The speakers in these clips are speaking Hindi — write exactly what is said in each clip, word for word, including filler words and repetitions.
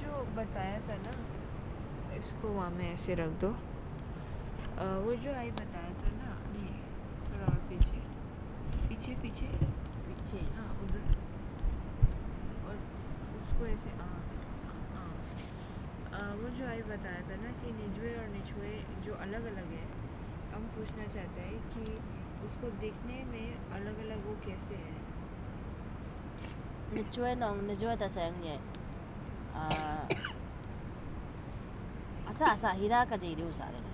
जो बताया था ना, इसको वहाँ में ऐसे रख दो। आ, वो जो आई बताया था ना, नहीं थोड़ा और पीछे पीछे पीछे पीछे हाँ उधर, और उसको ऐसे हाँ हाँ आ, वो जो आई बताया था ना कि निजवे और निचवे जो अलग अलग है, हम पूछना चाहते हैं कि उसको देखने में अलग अलग वो कैसे है। निचवे नong निजवे ta sang ye a asa asa hira ka jai ru sa re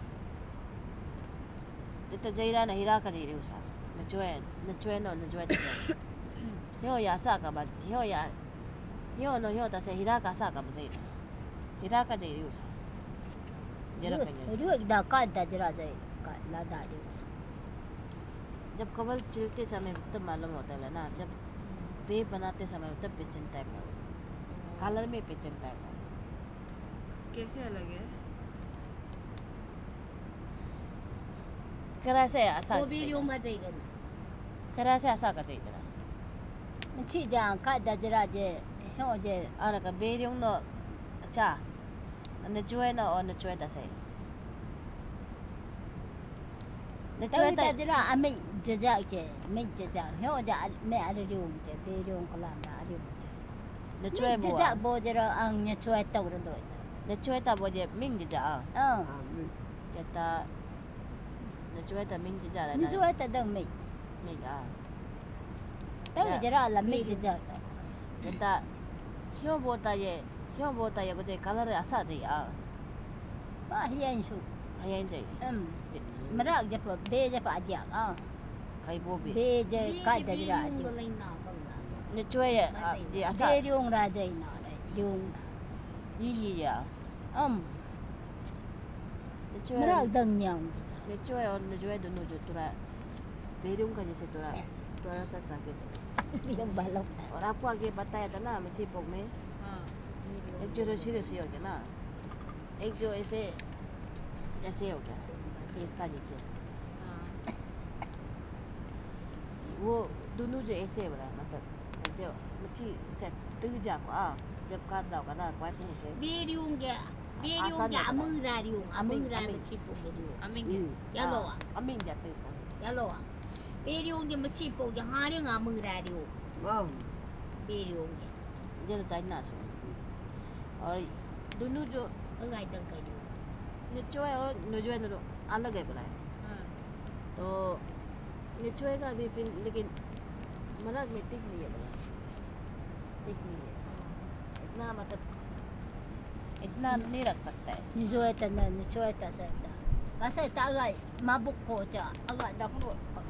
de to jai ra na hira ka jai ru sa nichwe nichwe no nichwe ta yo ya sa ka ba yo ya yo no yo ta se hira ka sa ka ba jai hira ka jai ru sa jera ka ye ru da ka da jरा जाए का ला दा रे जब कवल चलते समय तब मालूम होता है ना, जब बे बनाते समय तब पिचनता है, कलर में पिचनता है। कैसे अलग है? करा से ऐसा वो भी यूं मजे ही ना करा से ऐसा का चाहिए ना मच्छी जान का दा जरा जे हो जे और का बेरियों नो अच्छा न जुए ना और न जुए दसे न तो जुए दा जरा अमे जजा जे मैं जजा हो जा मैं अरे यूं जे बेरियों कला ना अरे न जुए बो जजा बो जरा अंग न जुए तो रो न जुए ता बो जे मिंग जजा अ या ता न जुए ता मिंग जजा न जुए ता दंग मैं मिंग आ तो जरा ला मैं जजा या ता क्यों बोता ये क्यों बोता ये कुछ कलर ऐसा चाहिए आ ba hian su hian चाहिए um mara je pa be je pa ja a khai bo be be je ka da ra ji न जुए ये ये ऐसा be ryong ra jai na le ryong ये ये या um न जुए mara dang nyang ji न जुए और न जुए दोनों जो तुरा बेरियों का जैसे तुरा तुरा सा सा के yang balok और आपको आगे बताया था ना मच्छी पोक में हाँ एक जो रसी रसी हो गया ना, एक जो ऐसे ऐसे हो गया ये इसका जैसे हाँ वो दोनों जो ऐसे बोला मतलब जो मच्छी से तू जा को आ जब काट रहा होगा ना कोई पूछे be ryong ge be ryong ge amung ra ryong amung ra ma chi po ge ryong Aming है ya lo a अमीन जाते हैं ya lo a be ryong ge ma chi po ge ha ryong amung ra ryong वाह be ryong ge जरा टाइम ना सो और दोनों जो ngai dang kai ryong निचोए और नजोए दोनों अलग है बोला है हाँ तो निचोए का भी पिन लेकिन मनाज में टिक नहीं है बोला टिक नहीं है इतना मतलब इतना नहीं रख सकता है ni zo ta na ni zo ta sa ta ma sa ta ga ma buk po ja aga da ko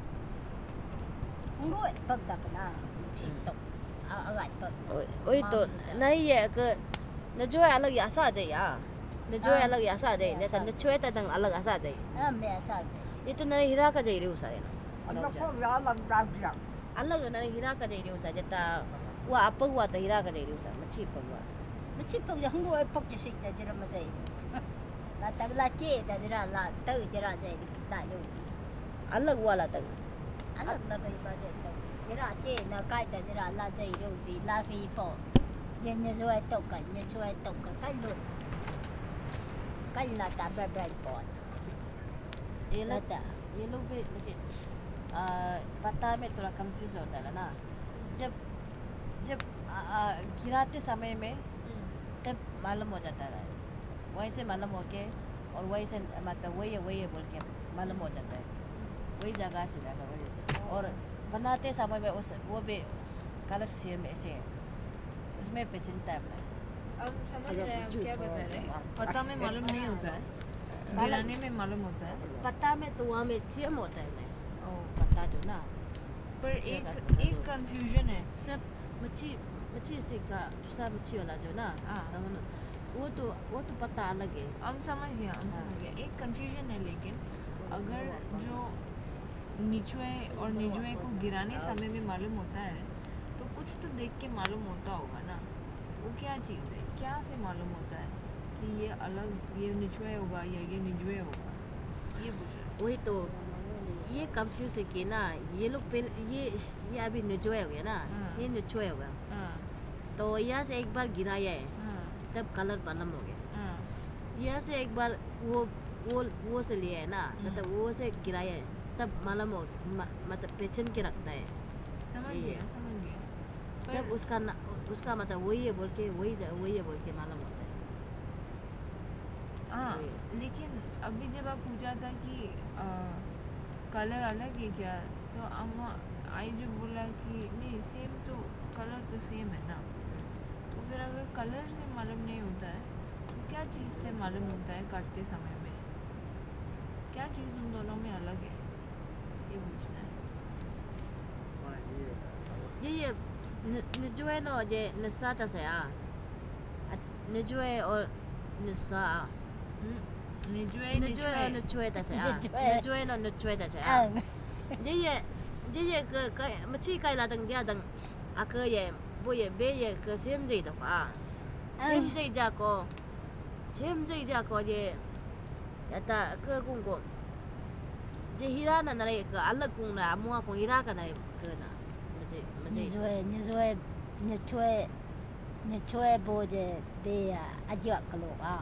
ro pak da na chi to aga pak वही तो नहीं है कि नजोए अलग ऐसा चाहिए नजोए अलग ऐसा चाहिए नहीं तो नचोए तो दंग अलग ऐसा चाहिए a me sa ge ये तो नहीं हीरा का चाहिए उसा है ना nó có rõ lần đào rằng अलग जो नहीं हीरा का चाहिए उसा जता वो आप हुआ तो हीरा का चाहिए उसा मच्छी पर हुआ ma chi po ja hung ro pak ji sit da jira ma jai la ta la che da jira la ta jira jai da lo अलग वाला तक अलग ना भाई बाजे तो जरा चे ना काय ता जरा ला जई रो फी ला फी पो जे ने जो है तो का ने जो है तो का काय लो काय ला ता ब्रा ब्रा पो ये ला लोग ता ये लोग भी लेकिन आ, पता में थोड़ा कंफ्यूज होता है ना जब जब आ, आ, गिराते समय में तब मालूम हो जाता है वहीं से मालूम हो के और वहीं से मतलब वही है वही है बोल के मालूम हो जाता है वही जगह से लगा वही और बनाते समय में उस वो भी कलर सेम ऐसे है उसमें पहचानता है अपना अब समझ रहे हैं हम क्या बता रहे हैं। पता में मालूम नहीं होता है, गिराने में मालूम होता है। पता में तो वहाँ में सेम होता है ना ओ पता जो ना पर एक एक कंफ्यूजन है। सिर्फ मच्छी मच्छी से का दूसरा मच्छी वाला जो ना हाँ। वो तो वो तो पता अलग है हम समझ गया हम समझ गया एक कंफ्यूजन है, लेकिन अगर जो निचवे और निजवे को गिराने समय में मालूम होता है तो कुछ तो देख के मालूम होता होगा ना, वो क्या चीज़ है, क्या से मालूम होता है कि ये अलग ये निचवे होगा या ये निजवे होगा, ये पूछ रहे हैं। वही तो ये कंफ्यूज है कि ना ये लोग पहले ये ये अभी निचोए हो गया ना हाँ। ये निचोए होगा हाँ तो यहाँ से एक बार गिराया है हाँ तब कलर मालूम हो गया। हाँ यहाँ से एक बार वो वो वो से लिया है ना, हम्म। मतलब वो से गिराया है, तब मालूम हो म- मतलब पहचान के रखता है। समझ ये गया समझ गया तब पर उसका ना, उसका मतलब वही है बोल के वही जा- वही है बोल के मालूम होता है। हाँ वही। लेकिन अभी जब आप पूछा था कि कलर अलग है क्या, तो अम्मा आई जो बोला कि नहीं सेम तो कलर तो सेम है ना, तो फिर अगर कलर से मालूम नहीं होता है तो क्या चीज़ से मालूम होता है काटते समय में, क्या चीज़ उन दोनों में अलग है, ये पूछना है। ये ये निजुए नो ये निसा तसे आ निजुए और निसा निजुए निजुए और निजुए तसे आ निजुए। निजुए नो निजुए तसे आ Ang. ये ये ये ये 그 그 मच्छी काई ला दंग जा दंग आ 그 ये वो ये बे ये 그 सेम जे द पा सेम जे जा को सेम जे जा को ये याता 그 공고 जे हिरा ना ना 그 अलग कुंग ना मुआ को हिरा का ना 그 ना मजे मजे Như rồi, như rồi, như chuối, như chuối bố je bê à, à dọc cái lỗ à.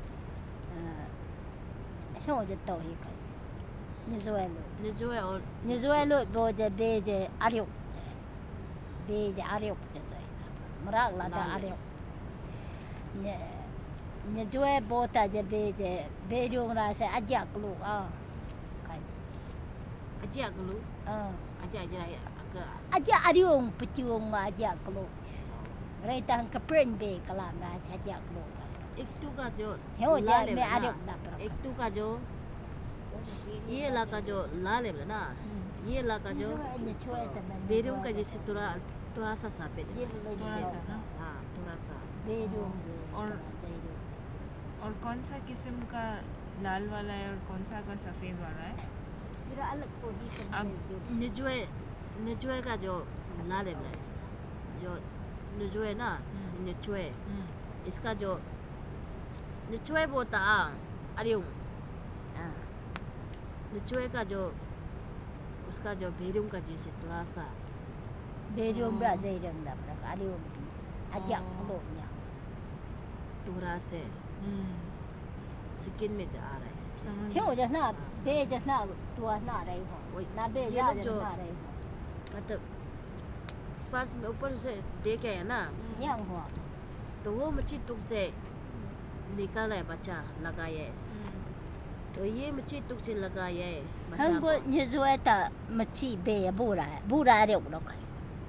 Heo je tàu hi cái. Như rồi lỗ. निजुए और Như rồi lỗ bố je bê je à riok je. Bê je à riok je je. Merak lah dah à riok. Như như chuối bố ta je bê je bê riok ra se à dọc cái lỗ à. Cái. aja gulu Ờ. aja aja ya ke Aja ariung peciung ma aja keluk. Reta hang kepren be kalam ra aja keluk. एक तो का जो Heo je लाल है me ना, ariuk da pro. एक तो का जो ये इलाका जो लाल है ना, ये इलाका जो Ni chue ta na. Barium का जैसे थोड़ा थोड़ा सा सफेद है। थोड़ा सा ना। हाँ थोड़ा सा Beriung और- और कौन सा किस्म का लाल वाला है और कौन सा का सफ़ेद वाला है? Kira alak ko di ka. अब- निजुए निजुए का जो लाल है जो निजुए ना हम्म। निजुए हम्म, इसका जो निजुए बोता अरियुम Ah. निजुए का जो उसका जो बेरियम का जैसे थोड़ा सा Beriung ba jai dam da pro. Ariung. Aja keluk nya. थोड़ा से हम्म, स्किन में जा रहा है। समझ Heo गया। je na be je na tua na rai ho. वही Na be ये ja लोग je जो na rai ho. मतलब फर्श में ऊपर से देखे है ना, Yang ho. तो वो मच्छी तुक से निकाला है बच्चा लगाया है, हम्म, तो ये मच्छी तुक से लगाया है बच्चा Hang को। bo ni zue ta ma chi be ya bu ra. Bu ra ariuk lo kai.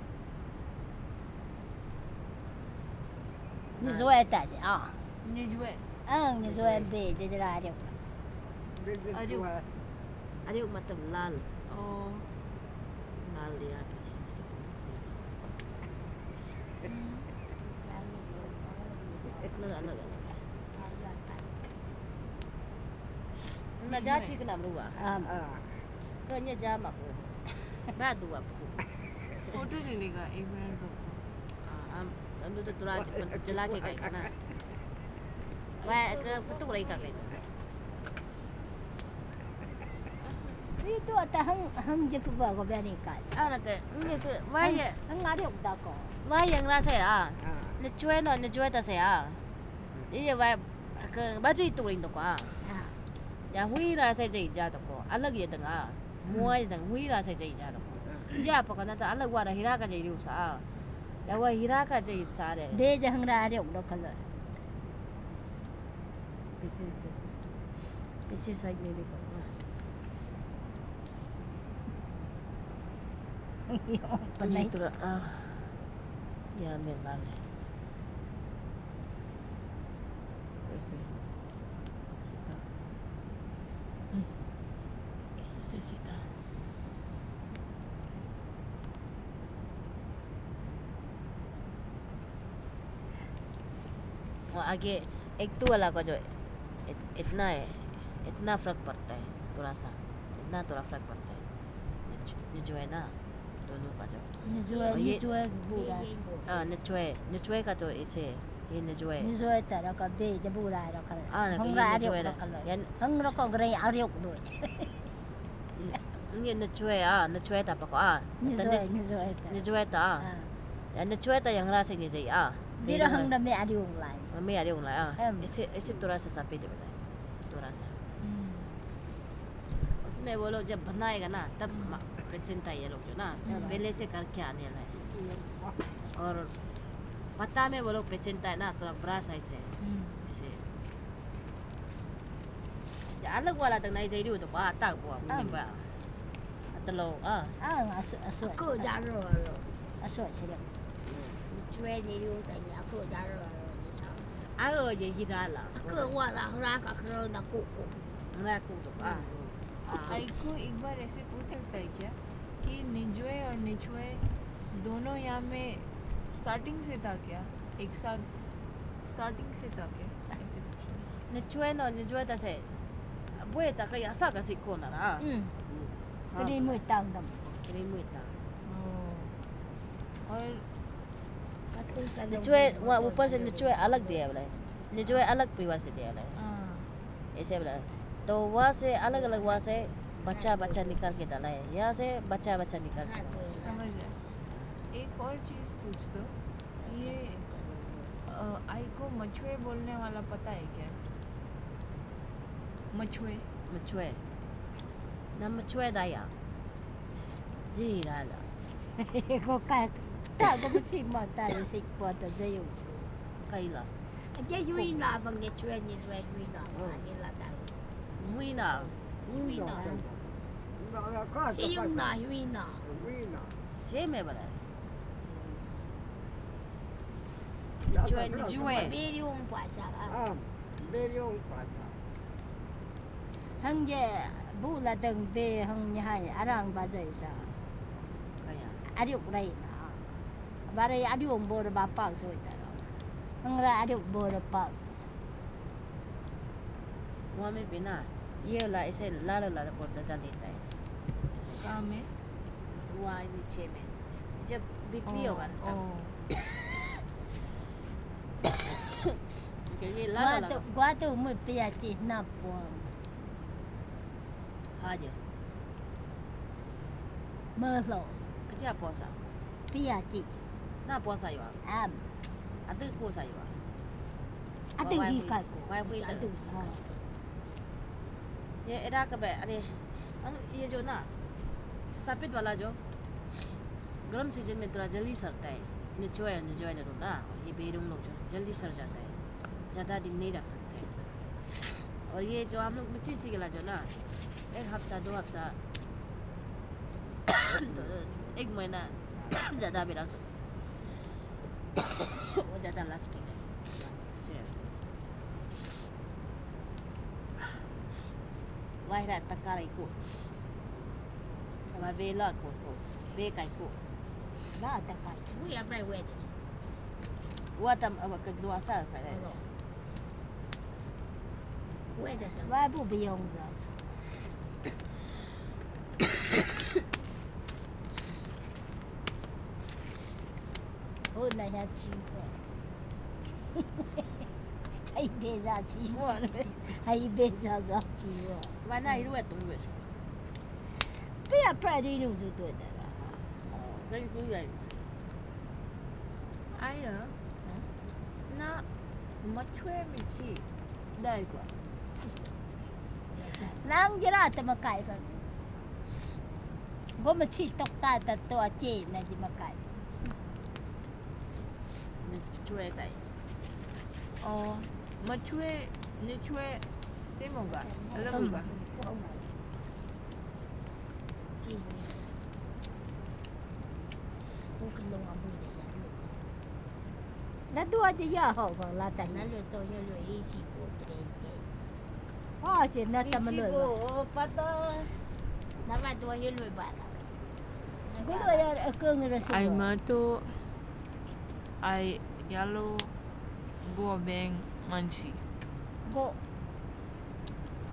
Ni zue ta je ah. निजुए Ang ni zue be je je ra ariuk. अरे अरे वो मतलब लाल ओ लाल दिया पीछे अलग अलग अलग ना जा चीक नाम रुआ Um, कन्या जा मको मैं दुआ पको फोटो ले लेगा एक मिनट रुको। हम हम तो तुरा जला के गए ना मैं के फोटो रही का गए itu ata hang hang je pu ba ko ba ni ka. आ ना के ये से वह ये Hang ariuk da ko. वह ये ना से आ ने चुए नो ने चुए ता से आ ये वह के बाजी तो रिंग तो को आ Ah. या हुई रा से जई जा तो को अलग ये दंगा मुआ ये दंग हुई रा से जई जा तो को जा पको ना तो अलग वाला हीरा का जई रिउ सा या वह हीरा का जई सा रे Be je hang ra ariuk do ka lo. पीछे से पीछे साइड में भी करो Panai. Itu ah. Ya memang. Ese. Sita. Ese sita. वो आगे एक तो वाला का जो इत, इतना है इतना फर्क पड़ता है थोड़ा सा इतना थोड़ा फर्क पड़ता है ये जो- ये जो है ना दोनों का जो Ni zue Oh, ni ye- zue bu ra. 아, नचुए नचुए का तो इसे ये नचुए Ni zue ta ra ka be je bu ra ra ka. 아, 나 Hang 그 ra 이 ariuk नचुए do ka lo. 야 Hang ra ko gre ariuk do. 이게 नचुए 아, नचुए 다 바꿔 아. Ni zue ni zue ta. नचुए 다. Ah. 야 नचुए 다 양라 생기지 아. Zero hang na me adiung lai. मैं आ रही हूँ ना हम। ऐसे ऐसे थोड़ा सा सफेद बनाए थोड़ा सा उसमें वो लोग जब बनाएगा ना तब प्रेजेंट ये लोग जो ना पहले से करके आने लगे और पत्ता में वो लोग प्रेजेंट है ना थोड़ा बड़ा साइज से ऐसे अलग वाला तक नहीं चाहिए तो बात तक वो नहीं बा तो लोग ah Ah, aso aso. Aku dah roh. Aso sila. Cuai ni dia tadi aku dah roh. ai ơi gì gì ra là Aku buat lah rasa kalau nak kuku. मैं को तो ah आई को एक बार ऐसे पूछ सकता है क्या कि निजवे और निचवे दोनों यहाँ में स्टार्टिंग से था क्या एक साथ स्टार्टिंग से था क्या ऐसे पूछना 你追呢你追的是不会大概也啥个是可能啊 Hmm. Pwede mo itang dam. ini muita और Aku tak निचवे वहाँ ऊपर से निचवे अलग दिया बोला निचवे अलग परिवार से दिया बोला हाँ ऐसे बोला तो वहाँ से अलग अलग वहाँ से बच्चा बच्चा निकाल के डाला है यहाँ से बच्चा बच्चा निकाल के डाला है। समझ गया एक और चीज़ पूछ दो ये अ, आई को मछुए बोलने वाला पता है क्या मछुए मछुए ना मछुए दाया जी राला Ko ka ta ko mo si ma ta le si po ta je yu. कई ला Dia yui na bang dia cuai ni cuai yui na. Dia lah tahu. मुई ना Yui na. Si yung na yui na. Same है बोला निचवे निचवे Biar yung puasa lah. Hang je bu la deng be hang ni hai arang ba je sa. कया Adiuk rai na. Bare adiung bo ba pa so ita. Hang ra adiuk bo pa. वहाँ में बिना ये वाला ऐसे लाल लाल पौधा डाल देता है कहाँ में वहाँ नीचे में जब बिक्री ओ, होगा ना ओ, तब ये Gua लाल tu लाल gua tu mo pia chi na po. हाँ जी Mo lo kerja puasa pia chi. ना puasa juga Am. ada puasa juga Atu hi ka ko. वहाँ भी Atu. ada ये एरा कब है अरे अंग- ये जो ना सफेद वाला जो गर्म सीजन में थोड़ा जल्दी सरता है निचोए निचोए ना ना ये बेरुंग लोग जो जल्दी सर जाता है ज़्यादा दिन नहीं रख सकते और ये जो हम लोग मिर्ची सी गला जो ना एक हफ्ता दो हफ्ता एक महीना ज़्यादा भी रख सकते वो ज़्यादा लास्टिंग है ऐसे है। Wahira takara iku. Sama vela ko ko. Be kai ko. Ba ta ka. Mu yang bai wei de. Wa tam aba ka dua sa ka. Wei de什么？ Wa bu bi yong za. Oh na ya chi ko. Ai be za chi mo. Ai be za za chi mo. Wa na iru etung we. Pe ya pra di nu zu de da. Kai ku yai. आया ना मछुए मिर्ची डाल को Lang jira ta makai ba. Go ma chi tok ta ta to a che na di makai. Ni chue kai. और मछुए निचुए सेम होगा अलग होगा Ji. Aku kena ambil dia. Na dua je ya ho ba la ta. Na lu tu yo lu isi ko tre. Ha che na ta ma lo. Isibo pata. Na ba tu yo lu ba la. Go lo ya ke ngere si. आई मा तो आई यालो बुआ बेंग मंची Go